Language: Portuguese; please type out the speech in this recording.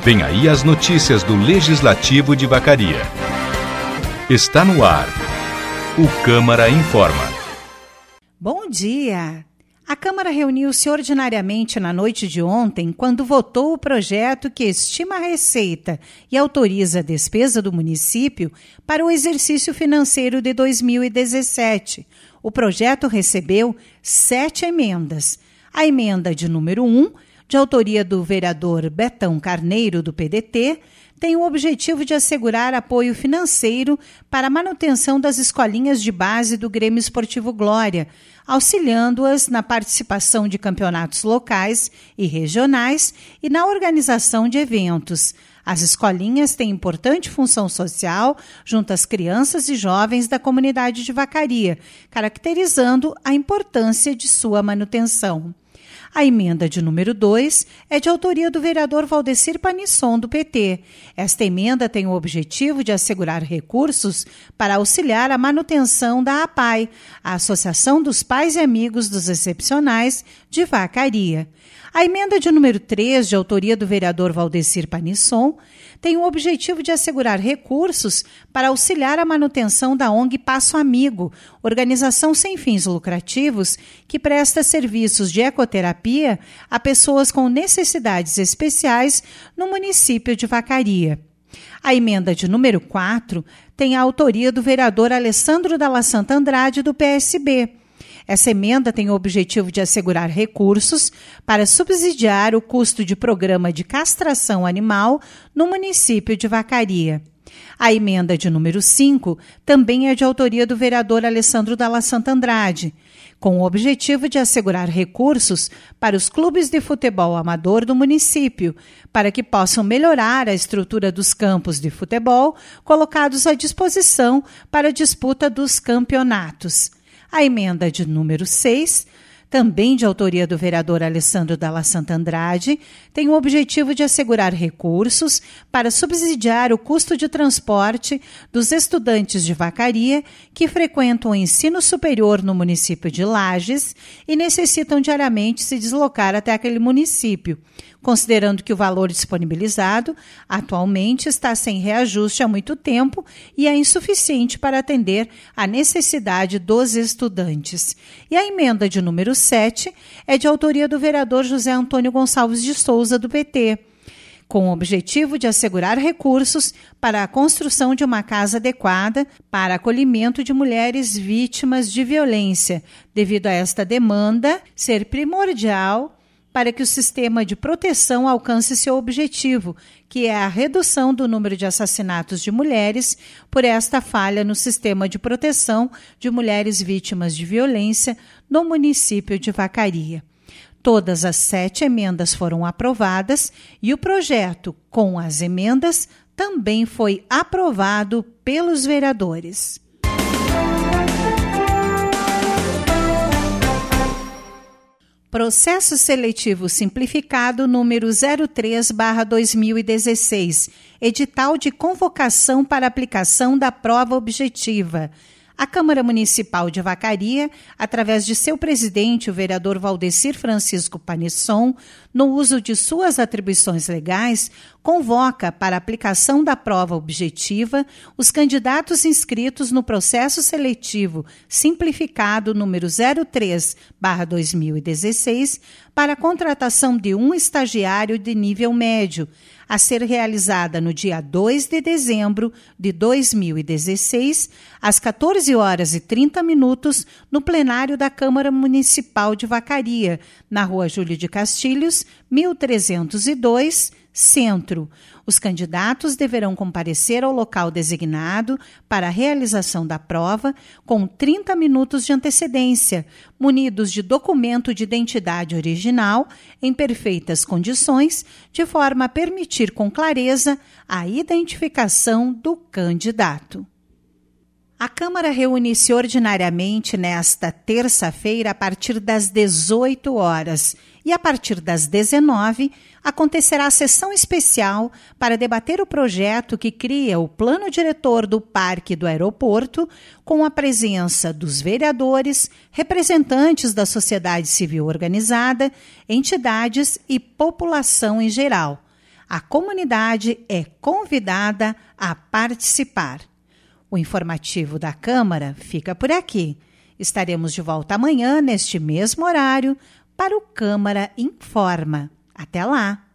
Vem aí as notícias do Legislativo de Vacaria. Está no ar. O Câmara Informa. Bom dia! A Câmara reuniu-se ordinariamente na noite de ontem, quando votou o projeto que estima a receita e autoriza a despesa do município para o exercício financeiro de 2017. O projeto recebeu 7 emendas. A emenda de número 1, de autoria do vereador Betão Carneiro, do PDT, tem o objetivo de assegurar apoio financeiro para a manutenção das escolinhas de base do Grêmio Esportivo Glória, auxiliando-as na participação de campeonatos locais e regionais e na organização de eventos. As escolinhas têm importante função social junto às crianças e jovens da comunidade de Vacaria, caracterizando a importância de sua manutenção. A emenda de número 2 é de autoria do vereador Valdecir Panisson, do PT. Esta emenda tem o objetivo de assegurar recursos para auxiliar a manutenção da APAI, a Associação dos Pais e Amigos dos Excepcionais de Vacaria. A emenda de número 3, de autoria do vereador Valdecir Panisson, tem o objetivo de assegurar recursos para auxiliar a manutenção da ONG Passo Amigo, organização sem fins lucrativos que presta serviços de ecoterapia a pessoas com necessidades especiais no município de Vacaria. A emenda de número 4 tem a autoria do vereador Alessandro Dalla Santa Andrade, do PSB. Essa emenda tem o objetivo de assegurar recursos para subsidiar o custo de programa de castração animal no município de Vacaria. A emenda de número 5 também é de autoria do vereador Alessandro Dalla Santa Andrade, com o objetivo de assegurar recursos para os clubes de futebol amador do município, para que possam melhorar a estrutura dos campos de futebol colocados à disposição para a disputa dos campeonatos. A emenda de número 6, também de autoria do vereador Alessandro Dalla Santa Andrade, tem o objetivo de assegurar recursos para subsidiar o custo de transporte dos estudantes de Vacaria que frequentam o ensino superior no município de Lages e necessitam diariamente se deslocar até aquele município, considerando que o valor disponibilizado atualmente está sem reajuste há muito tempo e é insuficiente para atender à necessidade dos estudantes. E a emenda de número 7 é de autoria do vereador José Antônio Gonçalves de Souza, do PT, com o objetivo de assegurar recursos para a construção de uma casa adequada para acolhimento de mulheres vítimas de violência, devido a esta demanda ser primordial para que o sistema de proteção alcance seu objetivo, que é a redução do número de assassinatos de mulheres por esta falha no sistema de proteção de mulheres vítimas de violência no município de Vacaria. Todas as 7 emendas foram aprovadas e o projeto, com as emendas, também foi aprovado pelos vereadores. Processo Seletivo Simplificado número 03/2016, edital de convocação para aplicação da prova objetiva. A Câmara Municipal de Vacaria, através de seu presidente, o vereador Valdecir Francisco Panisson, no uso de suas atribuições legais, convoca para a aplicação da prova objetiva os candidatos inscritos no processo seletivo simplificado número 03/2016 para a contratação de um estagiário de nível médio, a ser realizada no dia 2 de dezembro de 2016, às 14h30, no plenário da Câmara Municipal de Vacaria, na Rua Júlio de Castilhos, 1302, Centro. Os candidatos deverão comparecer ao local designado para a realização da prova com 30 minutos de antecedência, munidos de documento de identidade original em perfeitas condições, de forma a permitir com clareza a identificação do candidato. A Câmara reúne-se ordinariamente nesta terça-feira a partir das 18 horas e a partir das 19 acontecerá a sessão especial para debater o projeto que cria o plano diretor do Parque do Aeroporto, com a presença dos vereadores, representantes da sociedade civil organizada, entidades e população em geral. A comunidade é convidada a participar. O informativo da Câmara fica por aqui. Estaremos de volta amanhã, neste mesmo horário, para o Câmara Informa. Até lá!